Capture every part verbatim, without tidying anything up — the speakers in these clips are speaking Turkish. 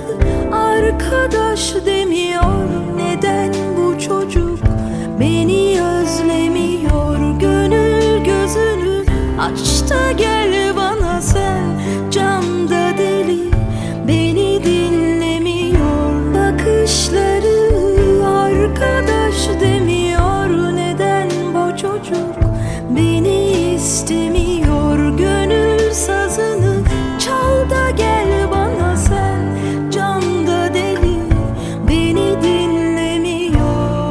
arkadaş demiyor. Neden bu çocuk beni özlemiyor? Gönül gözünü aç da gel bana sen. Camda deli beni dinlemiyor. Bakışları arkadaş demiyor. Neden bu çocuk beni istemiyor? Gönül sazını çal da gel bana sen. Camda deli beni dinlemiyor.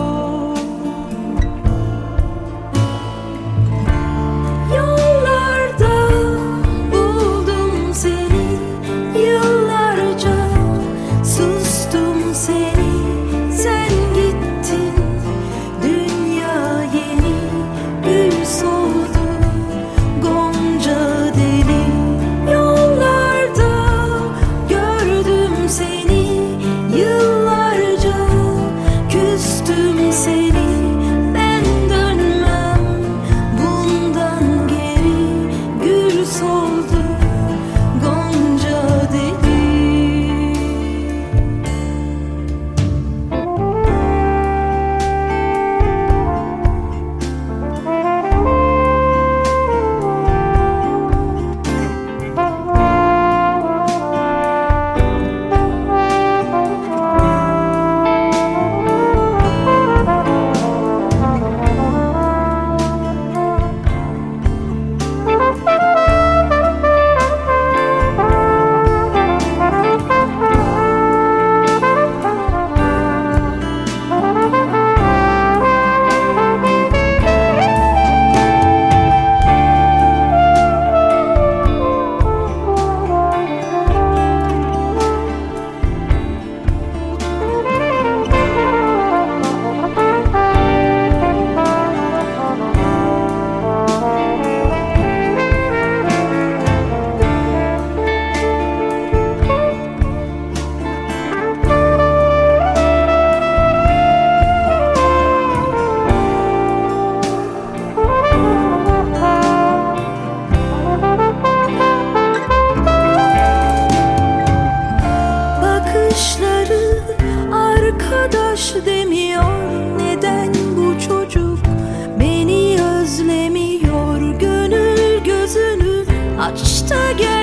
Yollarda buldum seni, yıllarca sustum seni. Sen gittin, dünya yeni gül soldu, gonca deli. Yollarda gördüm seni, yıllarca küstüm seni. Ben dönmem bundan geri, gül soldu, gonca deli. Bakışları arkadaş demiyor. Neden bu çocuk beni özlemiyor? Gönül gözünü aç da gel